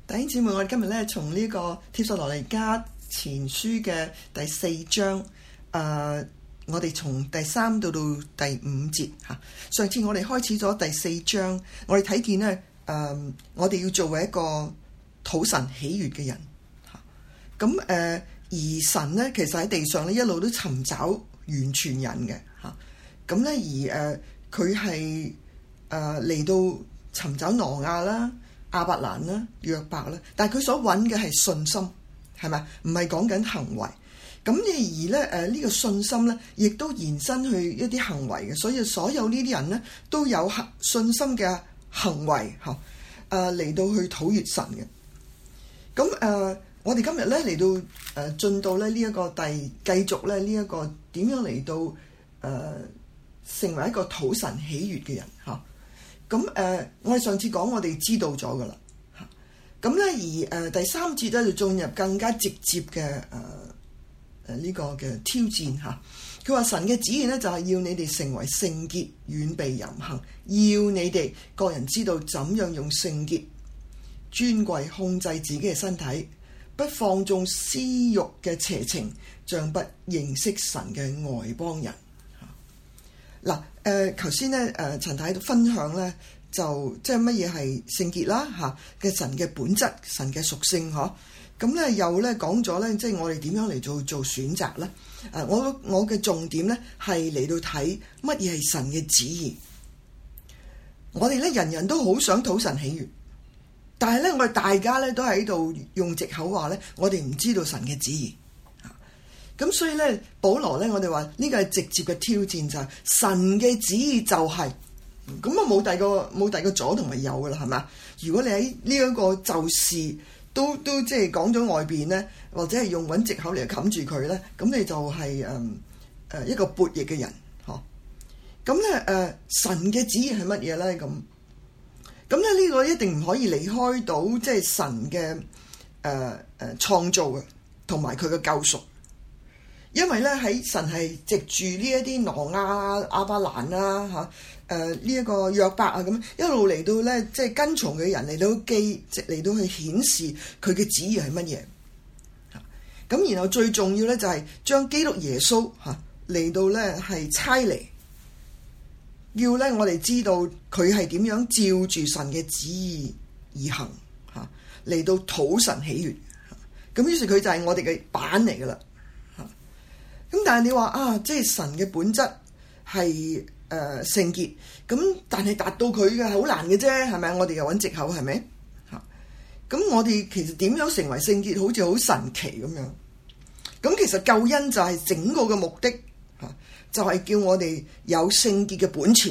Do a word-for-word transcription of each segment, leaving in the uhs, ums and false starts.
弟兄姊妹，我哋今日咧從呢個帖撒羅尼迦前書嘅第四章，誒、呃，我哋從第三到到第五節嚇。上次我哋開始咗第四章，我哋睇見咧，誒、呃，我哋要做為一個討神喜悅嘅人嚇。咁誒、呃，而神咧其實喺地上咧一路都尋找完全人嘅嚇。咁咧而誒，佢係誒嚟到尋找挪亞啦、亞伯蘭啦、約伯啦，但係佢所揾嘅係信心，係咪？唔係講緊行為。咁而咧誒呢個信心咧，亦都延伸去一啲行為嘅，所以所有呢啲人咧都有信心嘅行為嚇，誒嚟到去討悅神嘅。咁誒、呃，我哋今日咧嚟到誒進到咧呢一個第繼續咧呢一個點樣嚟到誒、呃、成為一個討神喜悅嘅人嚇。咁誒、呃，我哋上次講我哋知道咗噶啦嚇。咁咧而誒、呃、第三節咧就進入更加直接嘅誒誒呢個嘅挑戰嚇。佢話神嘅旨意咧就係要你哋成為聖潔，遠避淫行，要你哋各人知道怎樣用聖潔尊貴控制自己嘅身體，不放縱私慾嘅邪情，像不認識神嘅外邦人。嗱，誒頭先咧，誒陳太分享咧，就即係乜嘢係聖潔啦嚇嘅神嘅本質、神嘅屬性嗬。咁咧又咧講咗咧，即係我哋點樣嚟做做選擇咧？誒，我我嘅重點咧係嚟到睇乜嘢係神嘅旨意。我哋咧人人都好想討神喜悅，但係咧我哋大家咧都喺度用藉口話咧，我哋唔知道神嘅旨意。咁所以咧，保羅咧，我哋話呢個係直接嘅挑戰，就係神嘅旨意就係、是，咁啊冇第二個冇第二個左同埋右噶啦，係咪？如果你喺呢一個就是都都即係講咗外邊咧，或者係用揾藉口嚟冚住佢咧，咁你就係誒誒一個悖逆嘅人，嗬。咁咧誒神嘅旨意係乜嘢咧？咁咁咧呢個一定唔可以離開到即係神嘅誒誒創造嘅，同埋佢嘅救贖。因為咧喺神係藉住呢一啲挪亞、亞伯蘭啦嚇，誒呢一個約伯啊咁一路嚟到咧，即係跟從嘅人嚟到記，即嚟到去顯示佢嘅旨意係乜嘢。咁然後最重要咧就係將基督耶穌嚇嚟到咧係差嚟，要咧我哋知道佢係點樣照住神嘅旨意而行嚇，嚟到討神喜悅。咁於是佢就係我哋嘅板嚟噶啦。咁但係你話啊，即係神嘅本質係誒聖潔，咁但係達到佢嘅好難嘅啫，係咪？我哋又揾藉口係咪？嚇！咁我哋其實點樣成為聖潔，好似好神奇咁樣。咁其實救恩就係整個嘅目的嚇，就係叫我哋有聖潔嘅本錢。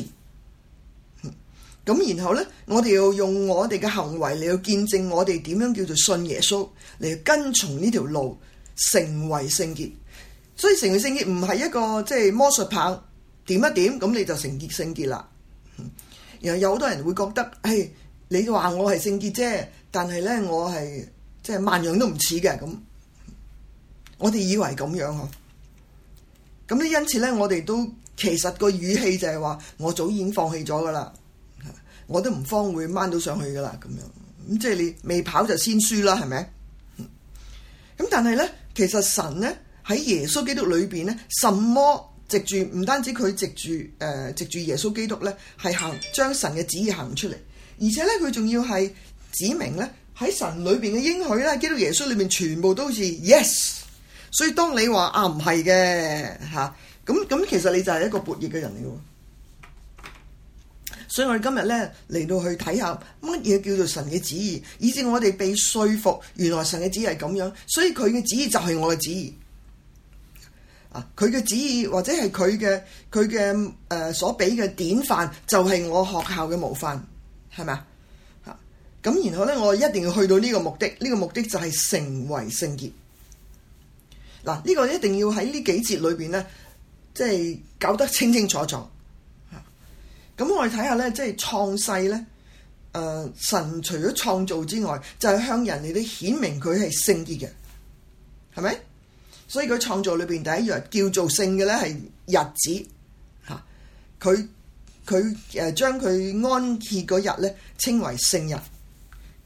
咁然後咧，我哋要用我哋嘅行為嚟到見證我哋點樣叫做信耶穌，嚟跟從呢條路成為聖潔。所以成為聖潔唔係一個即係魔術棒點一點咁你就成潔聖潔啦。然後有好多人會覺得，誒，你話我係聖潔啫，但係咧我係即係萬樣都唔似嘅咁。我哋以為咁樣嗬，咁咧因此咧我哋都其實個語氣就係話，我早已經放棄咗噶啦，我都唔方會掹到上去噶啦咁樣。咁即係你未跑就先輸啦，係咪？咁但係咧，其實神咧。喺耶穌基督裏邊咧，什麼藉住唔單止佢藉住誒藉住耶穌基督咧，係行將神嘅旨意行出嚟，而且咧佢仲要係指明咧喺神裏邊嘅應許咧，基督耶穌裏邊全部都好似 yes。所以當你話啊唔係嘅嚇，咁咁其實你就係一個悖逆嘅人嚟嘅。所以我哋今日咧嚟到去睇下乜嘢叫做神嘅旨意，以至我哋被說服，原來神嘅旨意係咁樣，所以佢嘅旨意就係我嘅旨意。佢嘅旨意或者係佢嘅佢嘅誒所俾嘅典範，就係、是、我學校嘅模範，係咪啊？嚇咁然後咧，我一定要去到呢個目的，呢、這個目的就係成為聖潔。嗱，呢個一定要喺呢幾節裏邊咧，即係搞得清清楚楚。嚇咁我哋睇下咧，即係創世咧，誒、呃、神除咗創造之外，就係、是、向人哋都顯明佢係聖潔嘅，係咪？所以佢創造裏邊第一樣叫做聖嘅咧係日子嚇，佢佢誒將佢安歇嗰日咧稱為聖日，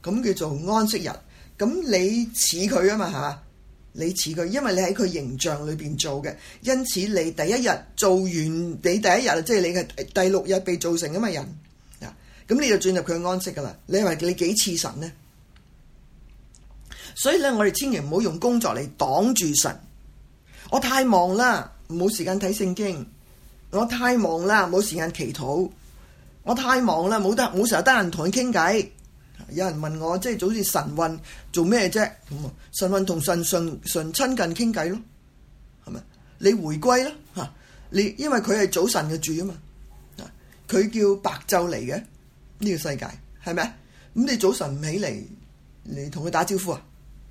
咁叫做安息日。咁你似佢啊嘛，係嘛？你似佢，因為你喺佢形象裏邊做嘅，因此你第一日做完，你第一日即係你嘅第六日被造成啊嘛人啊，咁你就進入佢嘅安息噶啦。你話你幾似神呢？所以咧，我哋千祈唔好用工作嚟擋住神。我太忙啦，冇時間睇聖經；我太忙啦，冇時間祈禱；我太忙啦，冇得冇成日得閒同佢傾偈。有人問我，即係好似神運做咩啫？咁啊，神運同神純純親近傾偈咯，係咪？你回歸啦嚇，你因為佢係早晨嘅主啊嘛，佢叫白晝嚟嘅呢個世界，係咪？咁你早晨唔起嚟，你同佢打招呼啊？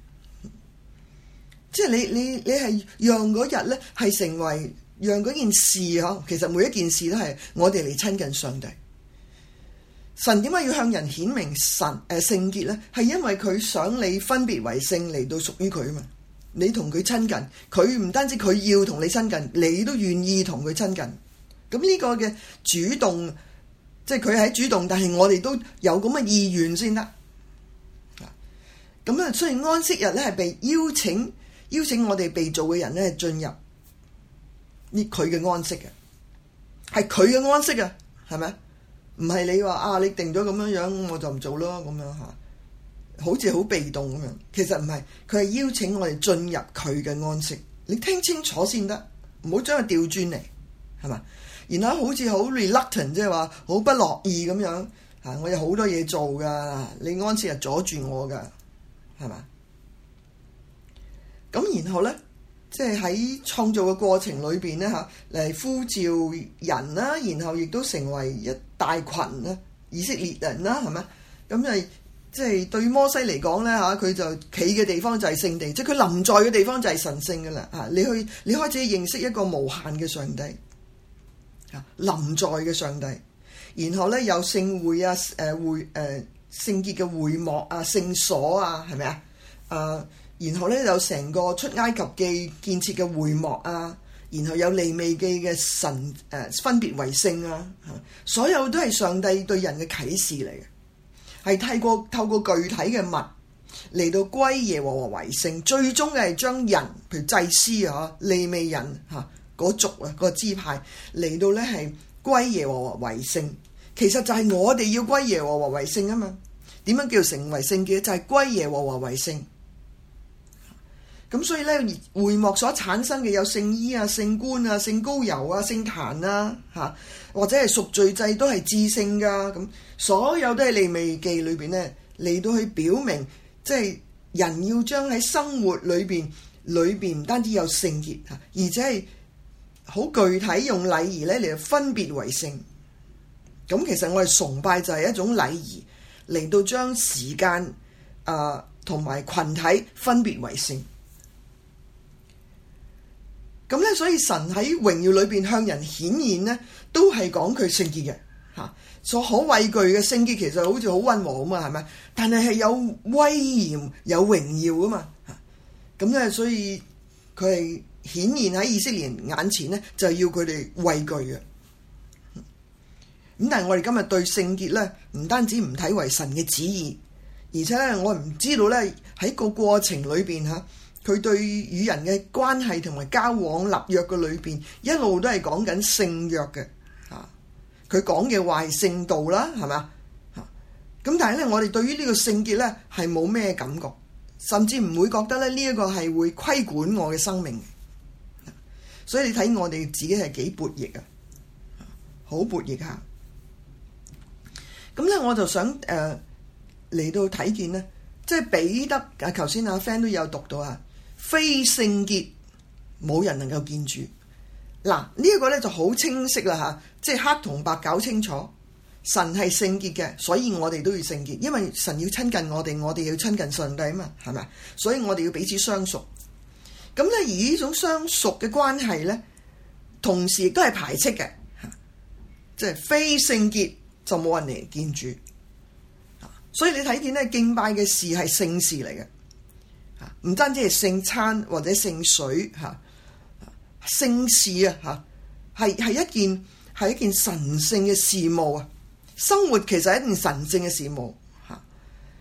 即係你你你係讓嗰日咧係成為讓嗰件事嗬，其實每一件事都係我哋嚟親近上帝。神點解要向人顯明神誒、呃、聖潔咧？係因為佢想你分別為聖嚟到屬於佢啊嘛。你同佢親近，佢唔單止佢要同你親近，你都願意同佢親近。咁呢個嘅主動，即係佢喺主動，但係我哋都有咁嘅意願先得。咁啊，所以安息日咧係被邀請，邀請我哋被造嘅人咧進入呢佢嘅安息嘅，係佢嘅安息啊，係咪？唔係你話啊，你定咗咁樣樣，我就唔做咯，咁樣吓，好似好被動咁樣。其實唔係，佢係邀請我哋進入佢嘅安息。你聽清楚先得，唔好將佢調轉嚟，係嘛？然後好似好 reluctant，即係話好不樂意咁樣吓，我有好多嘢做噶，你安息日阻住我噶，係嘛？咁然後咧，即係喺創造嘅過程裏邊咧嚇，嚟呼召人啦，然後亦都成為一大群啦，以色列人啦，係咪？咁係即係對摩西嚟講咧嚇，佢就企嘅地方就係聖地，即係佢臨在嘅地方就係神聖嘅啦嚇。你去你開始認識一個無限嘅上帝嚇，臨在嘅上帝。然後咧有聖會啊，誒會誒聖潔嘅會幕啊，聖所啊，係咪啊？啊！然後咧有成個出埃及記建設嘅會幕啊，然後有利未記嘅神誒、呃、分別為聖啊，所有都係上帝對人嘅啟示嚟嘅，係透過透過具體嘅物嚟到歸耶和華為聖，最終嘅係將人譬如祭司啊、利未人嚇嗰族啊、嗰個支派嚟到咧係歸耶和華為聖，其實就係我哋要歸耶和華為聖啊嘛。點樣叫成為聖潔？就係、是、歸耶和華為聖。咁所以咧，會幕所產生嘅有聖衣啊、聖冠啊、聖膏油啊、聖壇啊，嚇或者係贖罪祭都係至聖噶。咁所有都係利未記裏邊咧嚟到去表明，即係人要將喺生活裏邊裏邊唔單止有聖潔嚇，而且係好具體用禮儀咧嚟分別為聖。咁其實我哋崇拜就係一種禮儀嚟到將時間啊同埋群體分別為聖。咁咧，所以神喺榮耀裏邊向人顯現咧，都係講佢聖潔嘅嚇，所可畏懼嘅聖潔其實好似好溫和咁啊，係咪？但係係有威嚴、有榮耀啊嘛嚇。咁咧，所以佢係顯現喺以色列人眼前咧，就係要佢哋畏懼嘅。咁但係我哋今日對聖潔咧，唔單止唔睇為神嘅旨意，而且咧，我唔知道咧喺個過程裏邊嚇。佢對與人嘅關係同埋交往立約嘅裏邊，一路都係講緊聖約嘅嚇。佢講嘅話係聖道啦，係嘛嚇？咁但係咧，我哋對於呢個聖潔咧係冇咩感覺，甚至唔會覺得咧呢一個係會規管我嘅生命。所以你睇我哋自己係幾悖逆啊，好悖逆下。咁咧我就想誒嚟、呃、到睇見咧，即係彼得啊，頭先阿 Fan 都有讀到啊。非聖潔，冇人能夠見主。嗱，呢一個咧就好清晰啦嚇，即係黑同白搞清楚。神係聖潔嘅，所以我哋都要聖潔，因為神要親近我哋，我哋要親近上帝啊嘛，係咪？所以我哋要彼此相屬。咁咧，而呢種相屬嘅關係咧，同時亦都係排斥嘅嚇，即係非聖潔就冇人嚟見主。所以你睇見咧，敬拜嘅事係聖事嚟嘅。唔單止係聖餐或者聖水嚇，聖事啊嚇，係係一件係一件神聖嘅事務啊。生活其實係一件神聖嘅事務嚇。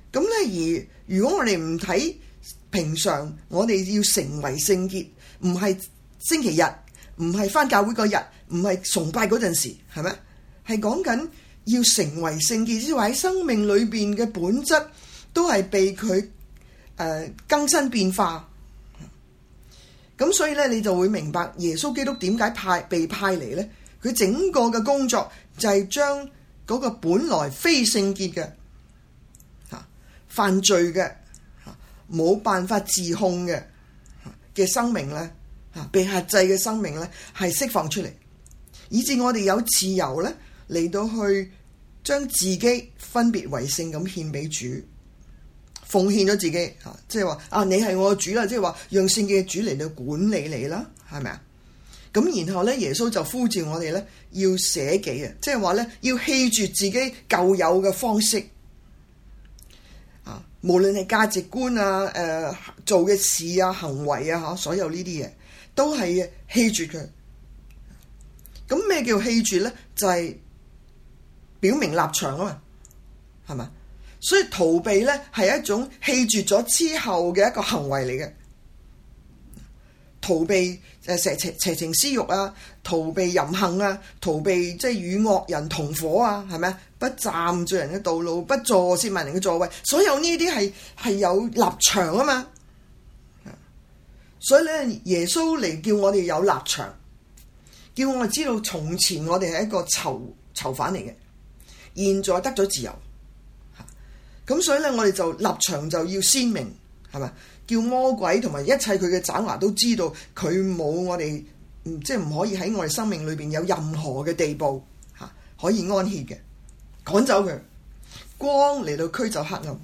咁咧，而如果我哋唔睇平常，我哋要成為聖潔，唔係星期日，唔係返教會嗰日，唔係崇拜嗰陣時，係咪？係講緊要成為聖潔，即係話喺生命裏邊嘅本質都係被佢誒、呃、更新變化。咁所以咧，你就會明白耶穌基督點解派被派嚟咧？佢整個嘅工作就係將嗰個本來非聖潔嘅嚇犯罪嘅嚇冇辦法自控嘅嘅生命咧嚇被轄制嘅生命咧係釋放出嚟，以致我哋有自由咧嚟到去將自己分別為聖咁獻俾主。奉獻咗自己嚇，即係話啊，你係我嘅主啦，即係話讓聖嘅主嚟到管理你啦，係咪啊？咁然後咧，耶穌就呼召我哋咧要捨己啊，即係話咧要棄絕自己舊有嘅方式啊，無論係價值觀啊、誒、呃、做嘅事啊、行為啊嚇，所有呢啲嘢都係棄絕佢。咁咩叫棄絕咧？就係、是、表明立場啊嘛，係咪？所以逃避咧係一種棄絕咗之後嘅一個行為嚟嘅，逃避誒邪邪邪情私欲啊，逃避淫行啊，逃避即係與惡人同伙啊，係咪啊？不站罪人嘅道路，不坐褻慢人嘅座位，所有呢啲係係有立場啊嘛。所以咧，耶穌嚟叫我哋有立場，叫我哋知道從前我哋係一個囚囚犯嚟嘅，現在得咗自由。咁所以咧，我哋就立場就要鮮明，係咪？叫魔鬼同埋一切佢嘅爪牙都知道，佢冇我哋，即係唔可以喺我哋生命裏邊有任何嘅地步嚇可以安歇嘅，趕走佢，光嚟到驅走黑暗。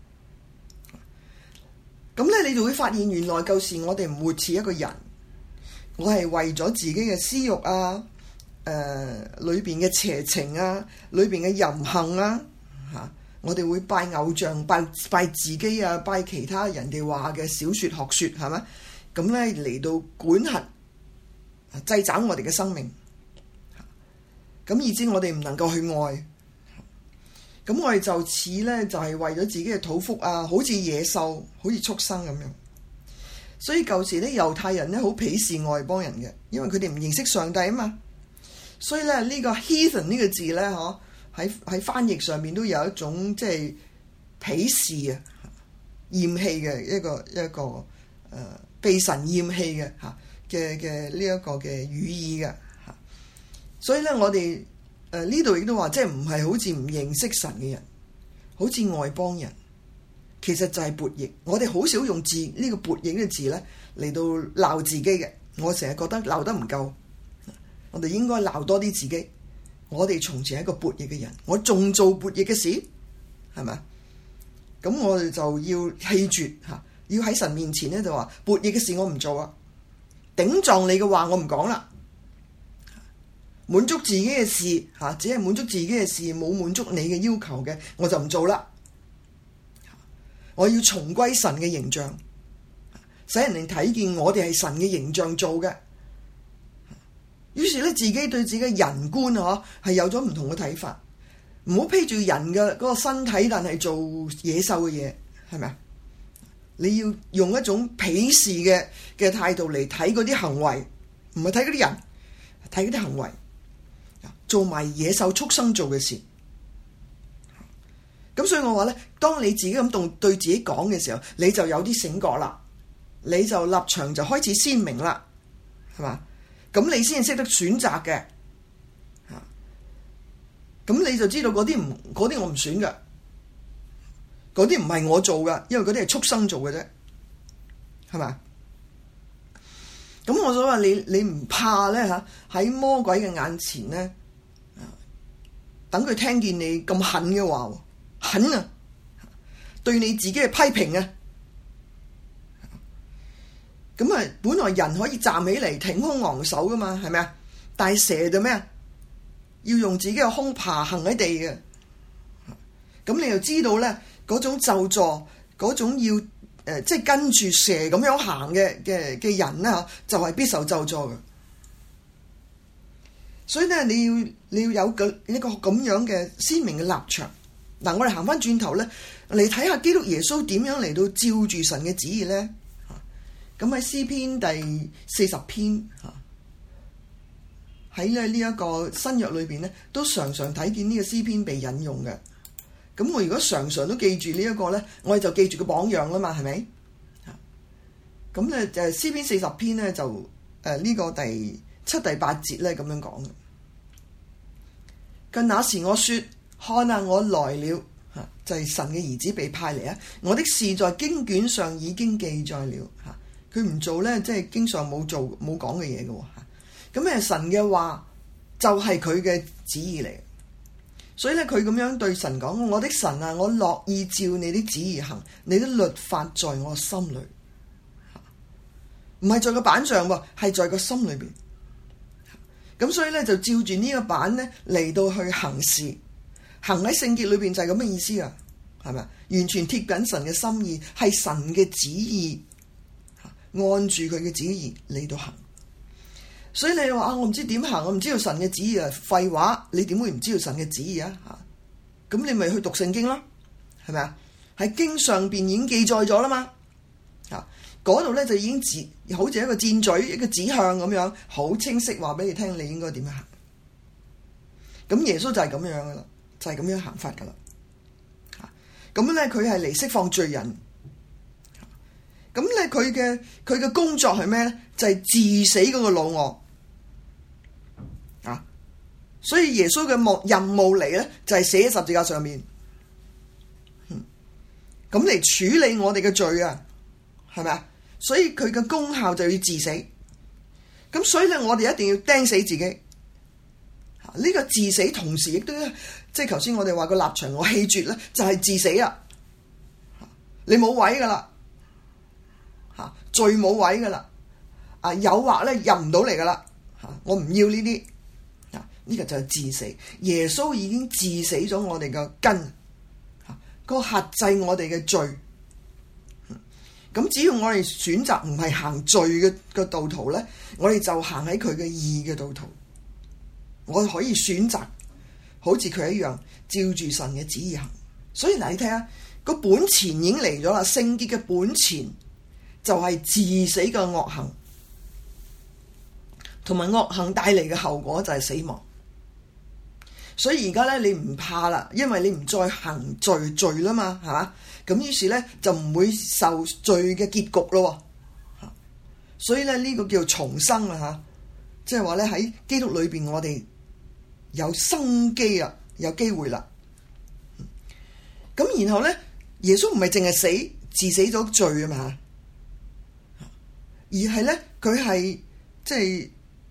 咁咧，你就會發現原來舊時我哋唔活似一個人，我係為咗自己嘅私欲啊，誒裏邊嘅邪情啊，裏邊嘅淫行啊，嚇。我哋會拜偶像、拜拜自己啊，拜其他人哋話嘅小説學説，係咪？咁咧嚟到管轄、掣肘我哋嘅生命，咁以致我哋唔能夠去愛。咁我哋就似咧，就係、是、為咗自己嘅肚腹啊，好似野獸、好似畜生咁樣。所以舊時咧，猶太人咧好鄙視外邦人嘅，因為佢哋唔認識上帝啊嘛。所以咧，呢、這個 heathen 呢個字咧，嗬。喺喺翻譯上面都有一種即係鄙視啊、厭棄嘅一個一個誒、呃、被神厭棄嘅嚇嘅嘅呢一個嘅語意嘅嚇，所以咧我哋誒呢度亦都話，即係唔係好似唔認識神嘅人，好似外邦人，其實就係悖逆。我哋好少用字呢、呢個悖逆嘅字咧嚟到鬧自己嘅，我成日覺得鬧得唔夠，我哋應該鬧多啲自己。我哋從前係一個悖逆嘅人，我仲做悖逆嘅事，係咪？咁我哋就要棄絕嚇，要喺神面前咧就話悖逆嘅事我唔做啊，頂撞你嘅話我唔講啦，滿足自己嘅事嚇，只係滿足自己嘅事，冇滿足你嘅要求嘅，我就唔做啦。我要重歸神嘅形象，使人哋睇見我哋係神嘅形象做嘅。於是咧，自己對自己嘅人觀嗬係有咗唔同嘅睇法，唔好披住人嘅嗰個身體，但係做野獸嘅嘢，係咪啊？你要用一種鄙視嘅嘅態度嚟睇嗰啲行為，唔係睇嗰啲人，睇嗰啲行為，做埋野獸畜生做嘅事。咁所以我話咧，當你自己咁對對自己講嘅時候，你就有啲醒覺啦，你就立場就開始鮮明啦，係嘛？咁你先識得選擇嘅，嚇，咁你就知道嗰啲唔嗰啲我唔選嘅，嗰啲唔係我做嘅，因為嗰啲係畜生做嘅啫，係嘛？咁我想話你你唔怕咧嚇，喺魔鬼嘅眼前咧，等佢聽見你咁狠嘅話，狠啊，對你自己嘅批評啊！咁啊，本來人可以站起嚟挺胸昂首噶嘛，係咪啊？但係蛇就咩啊？要用自己嘅胸爬行喺地嘅。咁你就知道咧，嗰種咒詛，嗰種要誒、呃，即係跟住蛇咁樣行嘅嘅嘅人咧，就係、是、必受咒詛嘅。所以咧，你要你要有個一個咁樣嘅鮮明嘅立場， 嗱，我哋行翻轉頭咧，嚟睇下基督耶穌點樣嚟到照住神嘅旨意咧。咁喺詩篇第四十篇嚇，喺咧呢一個新約裏邊咧，都常常睇見呢個詩篇被引用嘅。咁我如果常常都記住呢一個咧，我哋就記住個榜樣啦嘛，係咪？咁咧就詩篇四十篇咧就誒呢、呃這個第七第八節咧咁樣講嘅。近那時我說，看啊，我來了，嚇就係、是、神嘅兒子被派嚟啊！我的事在經卷上已經記載了，嚇佢唔做咧，即係經上冇做冇講嘅嘢嘅喎嚇。咁誒神嘅話就係佢嘅旨意嚟，所以咧佢咁樣對神講：我的神啊，我樂意照你的旨意行，你的律法在我心裏，唔係在個板上喎，係在個心裏邊。咁所以咧就照住呢個版咧嚟到去行事，行喺聖潔裏邊就係咁嘅意思啊，係咪？完全貼緊神嘅心意，係神嘅旨意，按住佢嘅旨意嚟到行。所以你話啊，我唔知點行，我唔知道神嘅旨意啊，廢話，你點會唔知道神嘅旨意啊？吓，咁你咪去讀聖經咯，係咪啊？喺經上邊已經記載咗啦嘛，吓。嗰度咧就已經指，好似一個箭嘴，一個指向咁樣，好清晰話俾你聽，你應該點樣行。咁耶穌就係咁樣噶啦，就係、是、咁樣行法噶啦。咁咧佢係嚟釋放罪人。咁咧佢嘅佢嘅工作係咩咧？就係、是、治死嗰個老我。啊，所以耶穌嘅任任務嚟咧，就係、是、死喺十字架上面。嗯，咁嚟處理我哋嘅罪啊，係咪啊？所以佢嘅功效就要治死，咁所以咧我哋一定要釘死自己。呢、這個治死同時亦都即係頭先我哋話個立場我棄絕咧，就係治死啊！你冇位噶啦，吓罪冇位噶啦，啊誘惑咧入唔到嚟噶啦，吓我唔要呢啲，啊呢、這個就係治死。耶穌已經治死咗我哋嘅根，吓個轄制我哋嘅罪。咁只要我哋選擇唔係行罪嘅嘅道途咧，我哋就行喺佢嘅義嘅道途。我可以選擇好似佢一樣，照住神嘅旨意行。所以嗱，你睇下個本錢已經嚟咗啦，聖潔嘅本錢就係治死嘅惡行，同埋惡行帶嚟嘅後果就係死亡。所以而家咧你唔怕啦，因為你唔再行罪罪啦嘛，係嘛？咁於是咧就唔會受罪嘅結局咯。所以咧呢個叫重生啊吓，即係話咧喺基督裏邊我哋有生機啊，有機會啦。咁然後咧耶穌唔係淨係死治死咗罪啊嘛，而係咧佢係即係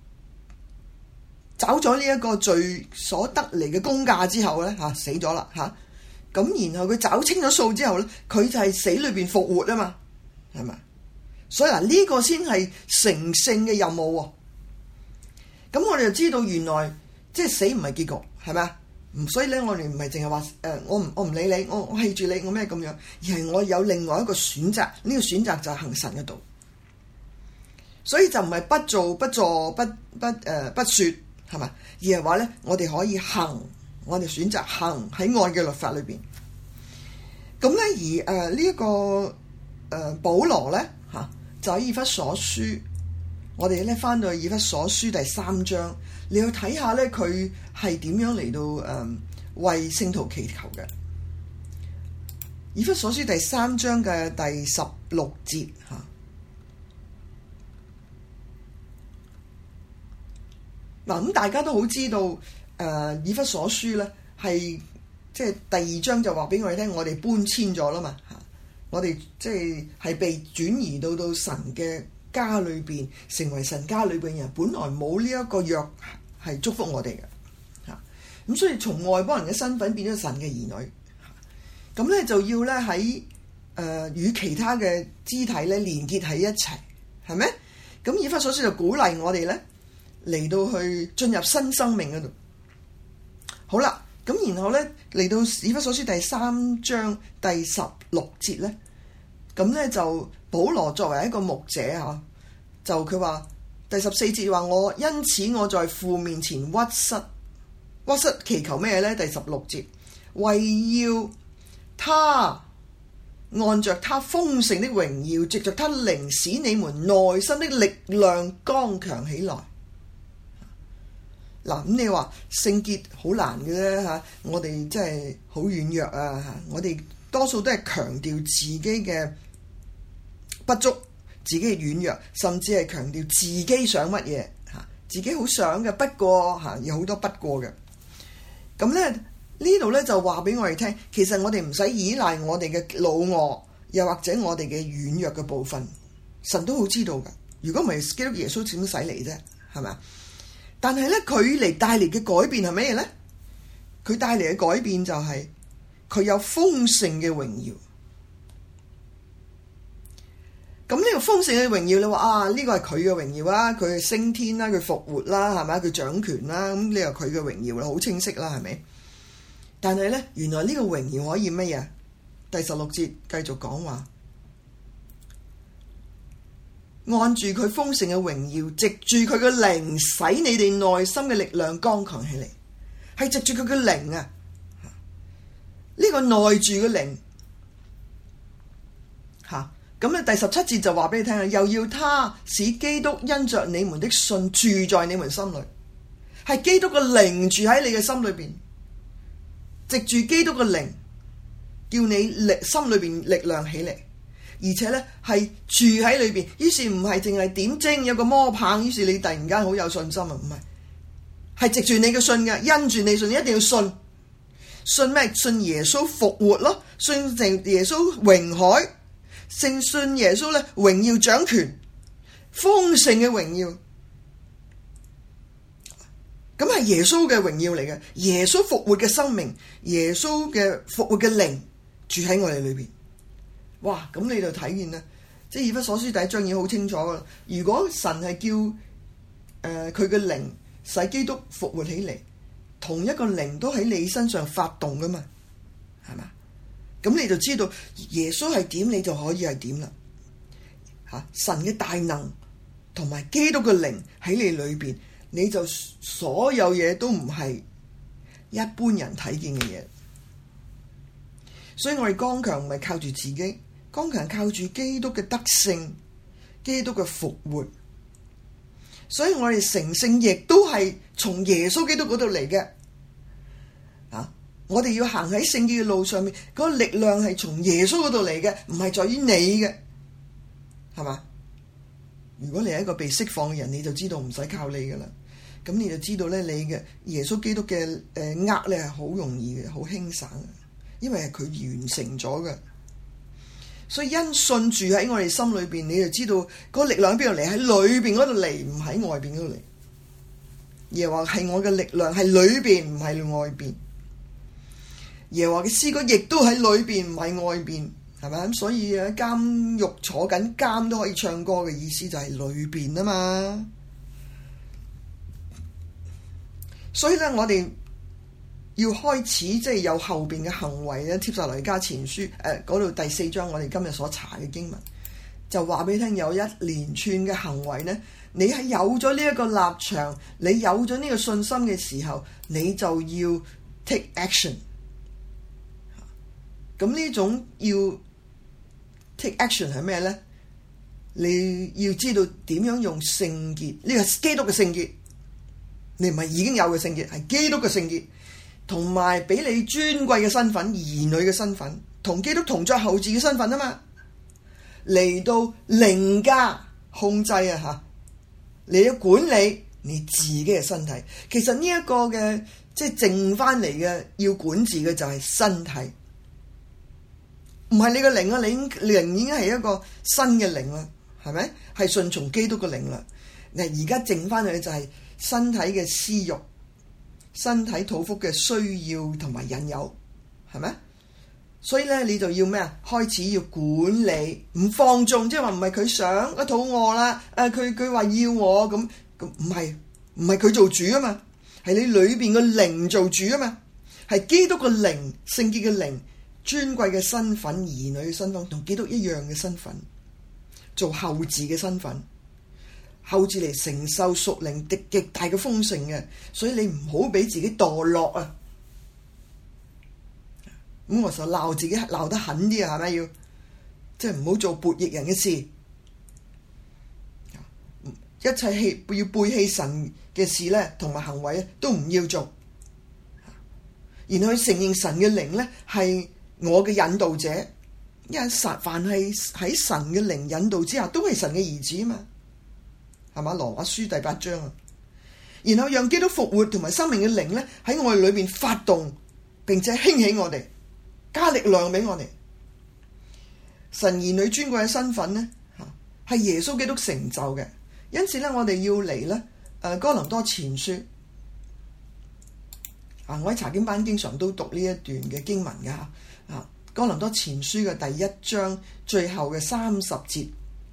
找咗呢一個罪所得嚟嘅工價之後咧吓、啊、死咗啦吓。咁然後佢找清咗數之後咧，佢就係死裏邊復活啊嘛，係咪？所以嗱呢個先係成聖嘅任務喎。咁我哋就知道原來即係死唔係結局，係咪啊？唔所以咧，我哋唔係淨係話誒，我唔我唔理你，我我棄住你，我咩咁樣，而係我有另外一個選擇。呢個選擇就係行神嘅道。所以就唔係不做不做不不誒、呃、不說係咪？而係話咧，我哋可以行。我哋選擇行喺愛嘅律法裏邊，咁咧而誒呢一個誒、呃、保羅咧吓、啊、就喺以弗所書，我哋咧翻到去以弗所書第三章，你去睇下咧佢係點樣嚟到誒、呃、為聖徒祈求嘅。以弗所書第三章嘅第十六節吓，嗱、啊、咁大家都好知道。誒、uh, 以弗所書咧係即係第二章就話俾我哋聽，我哋搬遷咗啦嘛嚇，我哋即係係被轉移到到神嘅家裏邊，成為神家裏邊嘅人。本來冇呢一個約係祝福我哋嘅嚇，咁所以從外邦人嘅身份變咗神嘅兒女，咁咧就要咧喺誒與其他嘅肢體咧連結喺一齊，係咪？咁以弗所書就鼓勵我哋咧嚟到去進入新生命嗰度。好啦，咁然後咧嚟到以弗所書第三章第十六節咧，咁咧就保羅作為一個牧者嚇，就佢話第十四節話我因此我在父面前屈膝，屈膝祈求咩咧？第十六節為要他按着他豐盛的榮耀，藉着他靈使你們內心的力量剛強起來。嗱，咁你話聖潔好難嘅咧嚇，我哋真係好軟弱啊嚇！我哋多數都係強調自己嘅不足、自己嘅軟弱，甚至係強調自己想乜嘢嚇，自己好想嘅，不過嚇有好多不過嘅。咁咧呢度咧就話俾我哋聽，其實我哋唔使依賴我哋嘅老我，又或者我哋嘅軟弱嘅部分，神都好知道㗎。如果唔係基督耶穌點使嚟啫，係咪？但係咧，佢嚟帶嚟嘅改變係咩嘢咧？佢帶嚟嘅改變就係佢有豐盛嘅榮耀。咁呢個豐盛嘅榮耀，你話啊呢個係佢嘅榮耀啦，佢升天啦，佢復活啦，係咪？佢掌權啦，咁你話佢嘅榮耀啦，好清晰啦，係咪？但係咧，原來呢個榮耀可以乜嘢？第十六節繼續講話。按住佢豐盛嘅榮耀，藉住佢嘅靈，使你哋內心嘅力量剛強起嚟，係藉住佢嘅靈啊！呢、這個內住嘅靈，吓咁咧，第十七節就話俾你聽啊，又要他使基督因着你們的信住在你們心裏，係基督嘅靈住喺你嘅心裏邊，藉住基督嘅靈，叫你力心裏邊力量起嚟。而且咧係住喺裏邊，於是唔係淨係點睛有個魔棒，於是你突然間好有信心啊？唔係，係藉住你嘅信嘅，因住你信，你一定要信。信咩？信耶穌復活咯，信耶穌榮海，信信耶穌咧榮耀掌權，豐盛嘅榮耀。咁係耶穌嘅榮耀嚟嘅，耶穌復活嘅生命，耶穌嘅復活嘅靈住喺我哋裏邊。哇！咁你就睇見啦，即係以弗所書第一章已經好清楚噶啦。如果神係叫誒佢嘅靈使基督復活起嚟，同一個靈都喺你身上發動噶嘛，係嘛？咁你就知道耶穌係點，你就可以係點啦。嚇、啊！神嘅大能同埋基督嘅靈喺你裏邊，你就所有嘢都唔係一般人睇見嘅嘢。所以我哋剛強唔係靠住自己。剛強靠住基督嘅得勝，基督嘅復活，所以我哋成聖亦都係從耶穌基督嗰度嚟嘅。啊，我哋要行喺聖潔嘅路上面，嗰個力量係從耶穌嗰度嚟嘅，唔係在於你嘅，係嘛？如果你係一個被釋放嘅人，你就知道唔使靠你噶啦。咁你就知道咧，你嘅耶穌基督嘅誒軛咧係好容易嘅，好輕省嘅，因為係佢完成咗嘅。所以因信住喺我哋心裏邊，你就知道嗰個力量喺邊度嚟，喺裏邊嗰度嚟，唔喺外邊嗰度嚟。耶和華係我嘅力量，係裏邊唔係外邊。耶和華嘅詩歌亦都喺裏邊唔係外邊，係咪？咁所以喺監獄坐緊監都可以唱歌嘅意思就係裏邊啊嘛。所以咧，我哋要開始即係有後邊嘅行為咧，帖撒羅尼迦前書誒嗰度第四章，我哋今日所查嘅經文就話俾你聽，有一連串嘅行為咧，你係有咗呢一個立場，你有咗呢個信心嘅時候，你就要 take action。咁呢種要 take action 係咩咧？你要知道點樣用聖潔，呢個基督嘅聖潔，你唔係已經有嘅聖潔，係基督嘅聖潔。同埋俾你尊貴嘅身份，兒女嘅身份，同基督同作後嗣嘅身份啊嘛，嚟到凌駕控制啊吓，你要管理你自己嘅身體。其實呢一個嘅即係剩翻嚟嘅要管治嘅就係身體，唔係你個靈啊，你靈已經係一個新嘅靈啦，係咪？係順從基督嘅靈啦。嗱，而家剩翻嚟嘅就係身體嘅私欲。身體肚腹嘅需要同埋引誘，係咪？所以咧，你就要咩啊？開始要管理，唔放縱，即係話唔係佢想，我肚餓啦，誒佢佢話要我咁咁，唔係唔係佢做主啊嘛，係你裏邊個靈做主啊嘛，係基督個靈，聖潔嘅靈，尊貴嘅身份，兒女嘅身份，同基督一樣嘅身份，做後嗣嘅身份。後至嚟承受屬靈極極大嘅豐盛嘅，所以你唔好俾自己墮落啊！ 咁我就鬧自己鬧得狠啲啊，係咪要？即係唔好做悖逆人嘅事，一切棄要背棄神嘅事咧，同埋行為咧都唔要做。然後去承認神嘅靈咧係我嘅引導者，因為神凡係喺神嘅靈引導之下，都係神嘅兒子啊嘛，係嘛？羅馬書第八章啊。然後讓基督復活同埋生命嘅靈咧喺我哋裏邊發動，並且興起我哋，加力量俾我哋。神兒女尊貴嘅身份咧，係耶穌基督成就嘅，因此咧，我哋要嚟咧，誒哥林多前書啊，我喺查經班經常都讀呢一段嘅經文噶啊，哥林多前書嘅第一章最後嘅三十節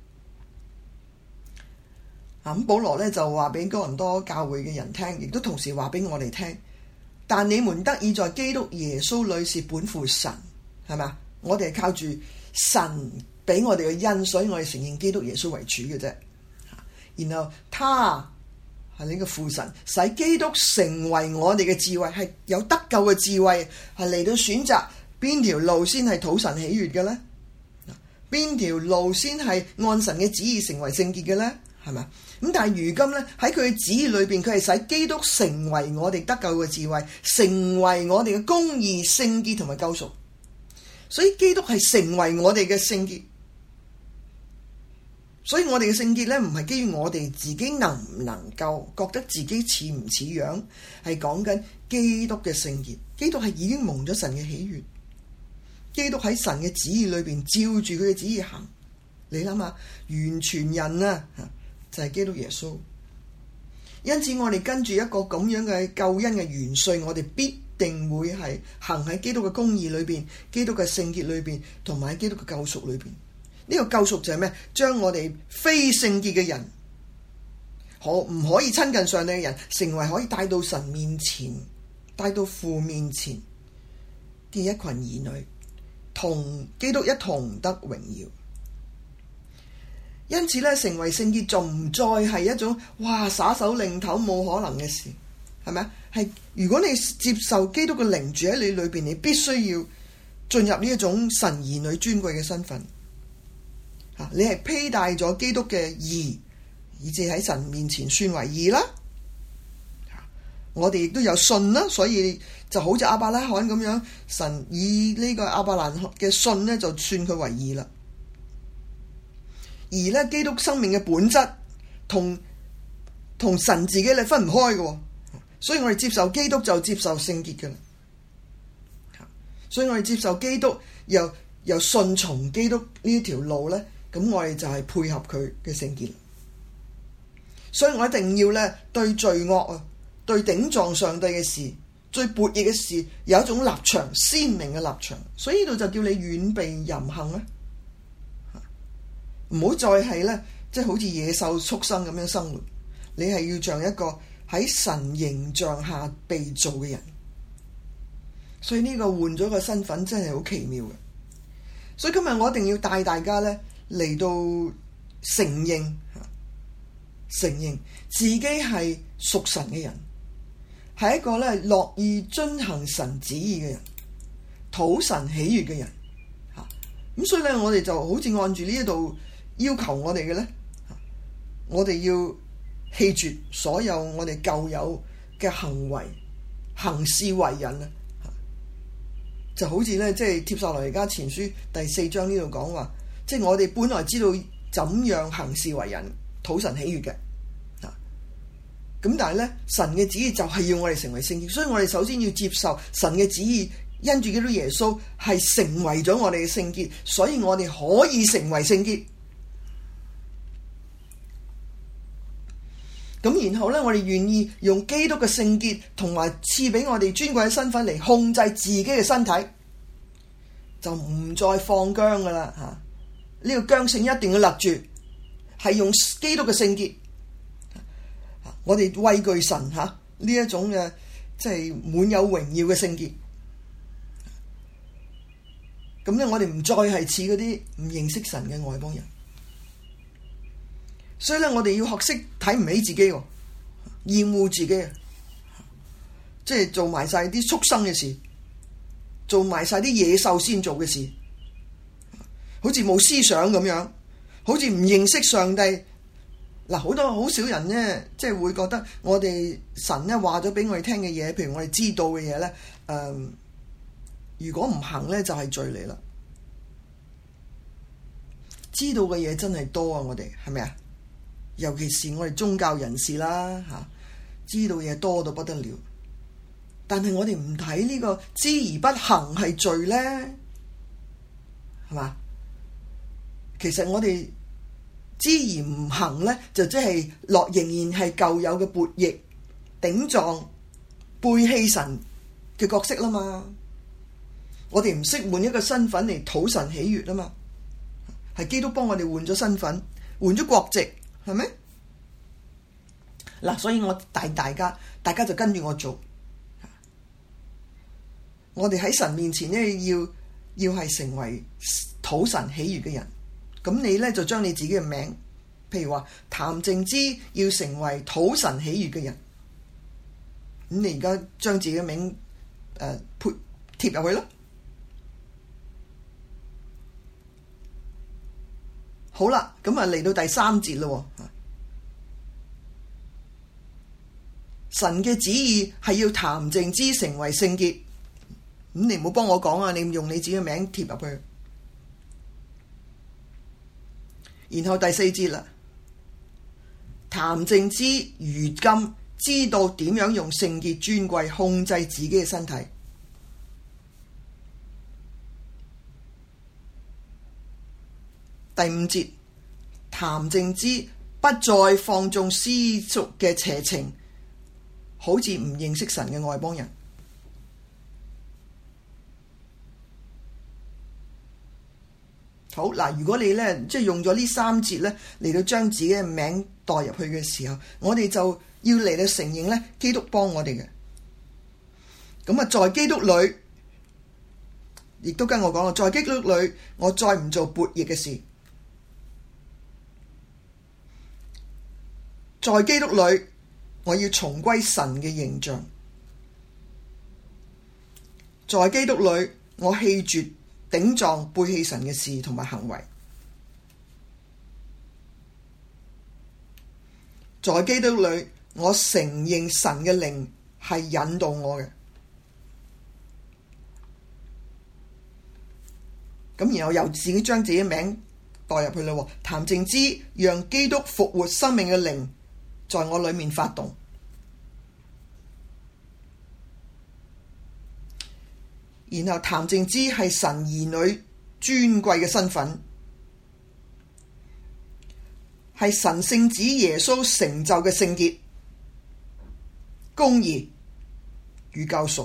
啊，咁保羅咧就話俾哥林多教會嘅人聽，亦都同時話俾我哋聽，但你們得以在基督耶穌裏是本乎神，係咪？我哋係靠住神俾我哋嘅恩，所以我哋承認基督耶穌為主嘅啫。然後他係呢個父神，使基督成為我哋嘅智慧，係有得救嘅智慧，係嚟到選擇邊條路先係討神喜悅嘅咧？邊條路先係按神嘅旨意成為聖潔嘅咧？係咪？咁但係如今咧喺佢嘅旨意裏邊，佢係使基督成為我哋得救嘅智慧，成為我哋嘅公義、聖潔同埋救贖。所以基督係成為我哋嘅聖潔，所以我哋嘅聖潔咧唔係基於我哋自己能唔能夠覺得自己似唔似樣，係講緊基督嘅聖潔。基督係已經蒙咗神嘅喜悅，基督喺神嘅旨意裏邊照住佢嘅旨意行。你諗下，完全人啊，就係基督耶穌。因此我哋跟住一個咁樣嘅救恩嘅元帥，我哋必定會係行喺基督嘅公義裏邊、基督嘅聖潔裏邊，同埋喺基督嘅救贖裏邊。呢個救贖就係咩？將我哋非聖潔嘅人，可唔可以親近上帝嘅人，成為可以帶到神面前、帶到父面前嘅一群兒女，同基督一同得榮耀。因此咧，成為聖潔就唔再係一種哇耍手擰頭冇可能嘅事，係咪啊？係如果你接受基督嘅靈住喺你裏邊，你必須要進入呢一種神兒女尊貴嘅身份。吓，你係披戴咗基督嘅義，以致喺神面前算為義啦。我哋亦都有信啦，所以就好似亞伯拉罕咁樣，神以呢個亞伯蘭嘅信咧，就算佢為義啦。而咧，基督生命嘅本質同同神自己咧分唔開嘅，所以我哋接受基督就接受聖潔嘅啦。所以我哋接受基督又又順從基督呢一條路咧，咁我哋就係配合佢嘅聖潔。所以我一定要咧對罪惡啊，對頂撞上帝嘅事、最悖逆嘅事有一種立場，鮮明嘅立場。所以呢度就叫你遠避淫行啦。唔好再係咧，即係好似野獸畜生咁樣生活。你係要像一個喺神形象下被造嘅人。所以呢個換咗個身份真係好奇妙嘅。所以今日我一定要帶大家咧嚟到承認，承認自己係屬神嘅人，係一個咧樂意遵行神旨意嘅人，討神喜悅嘅人。吓，咁所以咧，我哋就好似按住呢一度要求我哋嘅咧，我哋要棄絕所有我哋舊有嘅行為、行事為人啊，就好似咧，即係帖撒羅尼迦前書第四章呢度講話，即係我哋本來知道怎樣行事為人，討神喜悅嘅，啊，咁但係咧，神嘅旨意就係要我哋成為聖潔，所以我哋首先要接受神嘅旨意，因住基督耶穌係成為咗我哋嘅聖潔，所以我哋可以成為聖潔。咁然後咧，我哋願意用基督嘅聖潔同埋賜俾我哋尊貴嘅身份嚟控制自己嘅身體，就唔再放僵噶啦吓。呢、這個僵性一定要勒住，係用基督嘅聖潔。我哋畏懼神吓呢一種嘅即係滿有榮耀嘅聖潔。咁咧，我哋唔再係似嗰啲唔認識神嘅外邦人。所以咧，我哋要學識睇唔起自己，厭惡自己，即係做埋晒啲畜生嘅事， 做埋晒啲野獸先做嘅事，好似冇思想咁樣，好似唔認識上帝。嗱，好多好少人呢，即係會覺得我哋神呢話咗俾我哋聽嘅嘢，譬如我哋知道嘅嘢呢，誒、呃，如果唔行呢，就係罪嚟啦。知道嘅嘢真係多啊！我哋係咪啊？尤其是我哋宗教人士啦，吓，知道嘢多到不得了。但係我哋唔睇呢個知而不行係罪呢，係嘛？其實我哋知而唔行呢，就即係落仍然係舊有嘅悖逆、頂撞、背棄神嘅角色啦嘛。我哋唔識換一個身份嚟討神喜悅啊嘛。係基督幫我哋換咗身份，換咗國籍，係咪？嗱，所以我帶大家，大家就跟住我做。我哋喺神面前咧，要要係成為討神喜悅嘅人。咁你咧就將你自己嘅名，譬如話譚靜之要成為討神喜悅嘅人。咁你而家將自己嘅名誒貼貼入去咯。好啦，咁啊嚟到第三節咯。神嘅旨意係要譚靜之成為聖潔，咁你唔好幫我講啊，你用你自己嘅名貼入去。然後第四節啦，譚靜之如今知道點樣用聖潔尊貴控制自己嘅身體。第五節，譚靜之不再放縱私慾嘅邪情，好似唔認識神嘅外邦人。好嗱，如果你咧即係用咗呢三節咧嚟到將自己嘅名代入去嘅時候，我哋就要嚟到承認咧，基督幫我哋嘅。咁啊，在基督裏，亦都跟我講啦，在基督裏，我再唔做悖逆嘅事。在基督裏，我要重歸神嘅形象。在基督裏，我棄絕頂撞背棄神嘅事同埋行為。在基督裏，我承認神嘅靈係引導我嘅。咁然後又自己將自己名代入去啦。譚靜之讓基督復活生命嘅靈在我裏面發動。然後譚靜之係神兒女尊貴嘅身份，係神聖子耶穌成就嘅聖潔、公義與救贖。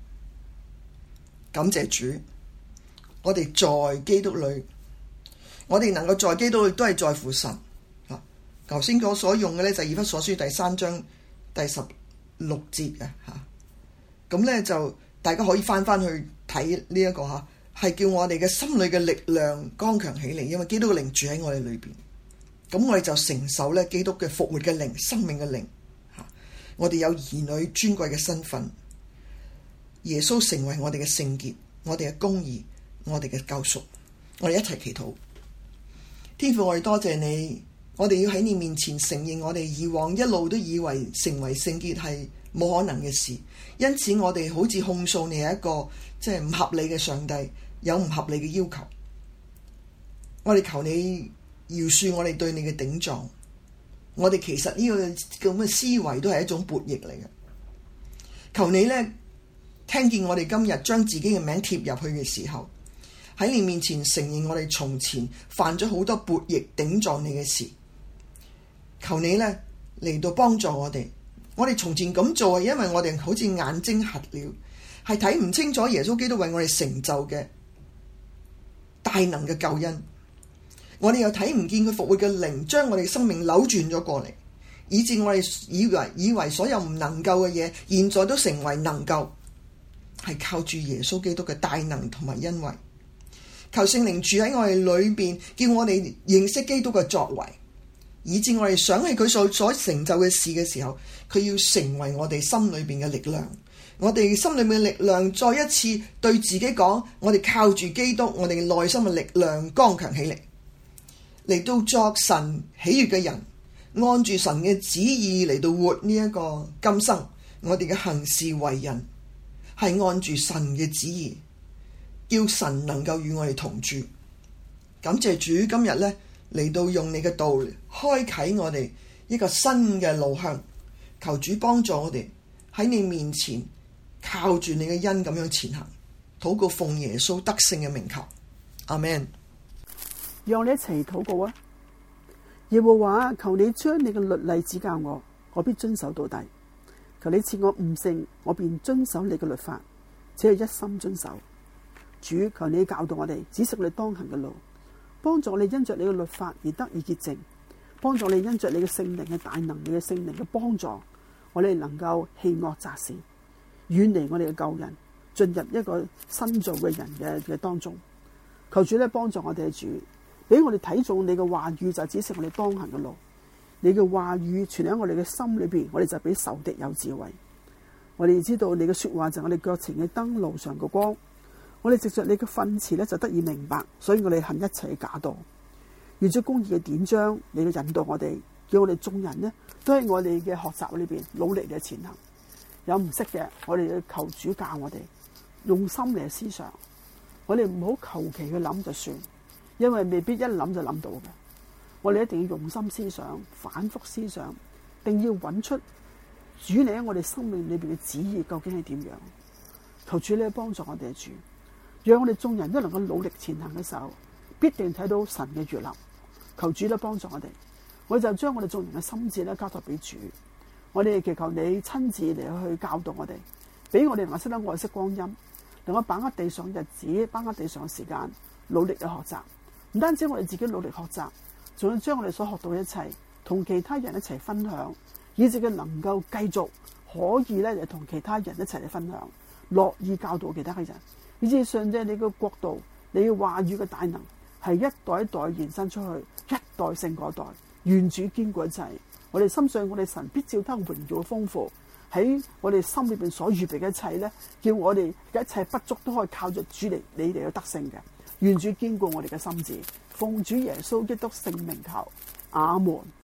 感謝主，我哋在基督裏，我哋能夠在基督裏都係在乎神。頭先我所用嘅咧就係以弗所書第三章第十六節嘅吓，咁咧就大家可以翻翻去睇呢一個吓，係叫我哋嘅心裏嘅力量剛強起嚟，因為基督嘅靈住喺我哋裏邊，咁我哋就承受咧基督嘅復活嘅靈、生命嘅靈吓，我哋有兒女尊貴嘅身份，耶穌成為我哋嘅聖潔、我哋嘅公義、我哋嘅救贖，我哋一齊祈禱。天父，我哋多謝你。我哋要喺你面前承認，我哋以往一路都以為成為聖潔係冇可能嘅事，因此我哋好似控訴你係一個即係唔合理嘅上帝，有唔合理嘅要求。我哋求你饒恕我哋對你嘅頂撞，我哋其實呢個咁嘅思維都係一種悖逆嚟嘅。求你呢，聽見我哋今日將自己嘅名貼入去嘅時候，喺你面前承認我哋從前犯咗好多悖逆頂撞你嘅事。求你咧嚟到幫助我哋，我哋從前咁做係因為我哋好似眼睛瞎了，係睇唔清楚耶穌基督為我哋成就嘅大能嘅救恩。我哋又睇唔見佢復活嘅靈將我哋生命扭轉咗過嚟，以致我哋以為以為所有唔能夠嘅嘢，現在都成為能夠，係靠住耶穌基督嘅大能同埋恩惠。求聖靈住喺我哋裏邊，叫我哋認識基督嘅作為，以致我哋想起佢所所成就嘅事嘅時候，佢要成為我哋心裏邊嘅力量， 我哋心裏面嘅力量，再一次對自己講，我哋靠住基督，我哋內心嘅力量剛強起嚟，嚟到作神喜悅嘅人，按住神嘅旨意嚟到活呢一個今生。我哋嘅行事為人係按住神嘅旨意，叫神能夠與我哋同住。感謝主今日咧嚟到用你嘅道開啟我哋一個新嘅路向，求主幫助我哋喺你面前靠住你嘅恩咁樣前行。禱告奉耶穌得勝嘅名求，阿們。 讓我哋一齊禱告啊！耶和華，求你將你嘅律例指教我，我必遵守到底。求你賜我悟性，我便遵守你嘅律法，只係一心遵守。主，求你教導我哋，指示我哋當行嘅路，幫助我哋因着你嘅律法而得以潔淨，幫助你因着你嘅聖靈嘅大能，你嘅聖靈嘅幫助，我哋能夠棄惡擇善，遠離我哋嘅舊人，進入一個新造嘅人嘅嘅當中。求主咧幫助我哋嘅主，俾我哋睇中你嘅話語，就指示我哋當行嘅路。你嘅話語存喺我哋嘅心裏邊，我哋就比仇敵有智慧。我哋知道你嘅說話就係我哋腳前嘅燈，路上嘅光。我哋藉着你嘅訓詞咧就得以明白，所以我哋恨一切嘅假道。沿着公義嘅典章，你嘅引導我哋，叫我哋眾人呢都喺我哋嘅學習裏邊努力嘅前行。有唔識嘅，我哋要求主教我哋，用心嚟思想。我哋唔好求其去諗就算，因為未必一諗就諗到嘅。我哋一定要用心思想，反覆思想，定要揾出主你喺我哋生命裏邊嘅旨意究竟係點樣。求主你幫助我哋嘅主，讓我哋眾人都能夠努力前行嘅時候，必定睇到神嘅悅納。求主都幫助我哋，我就將我哋眾人嘅心志咧交託俾主。我哋祈求你親自嚟去教導我哋，俾我哋能夠識得愛惜光陰，能夠把握地上日子，把握地上時間，努力去學習。唔單止我哋自己努力學習，仲要將我哋所學到嘅一切同其他人一齊分享，以至佢能夠繼續可以咧嚟同其他人一齊嚟分享，樂意教導其他嘅人，以至上帝你嘅國度，你嘅話語嘅大能係一代一代延伸出去，一代勝過一代，願主堅固一切。我哋深信我哋神必照他榮耀嘅豐富，喺我哋心裏邊所預備嘅一切咧，叫我哋嘅一切不足都可以靠着主嚟，你哋去得勝嘅。願主堅固我哋嘅心志，奉主耶穌基督聖名求，阿門。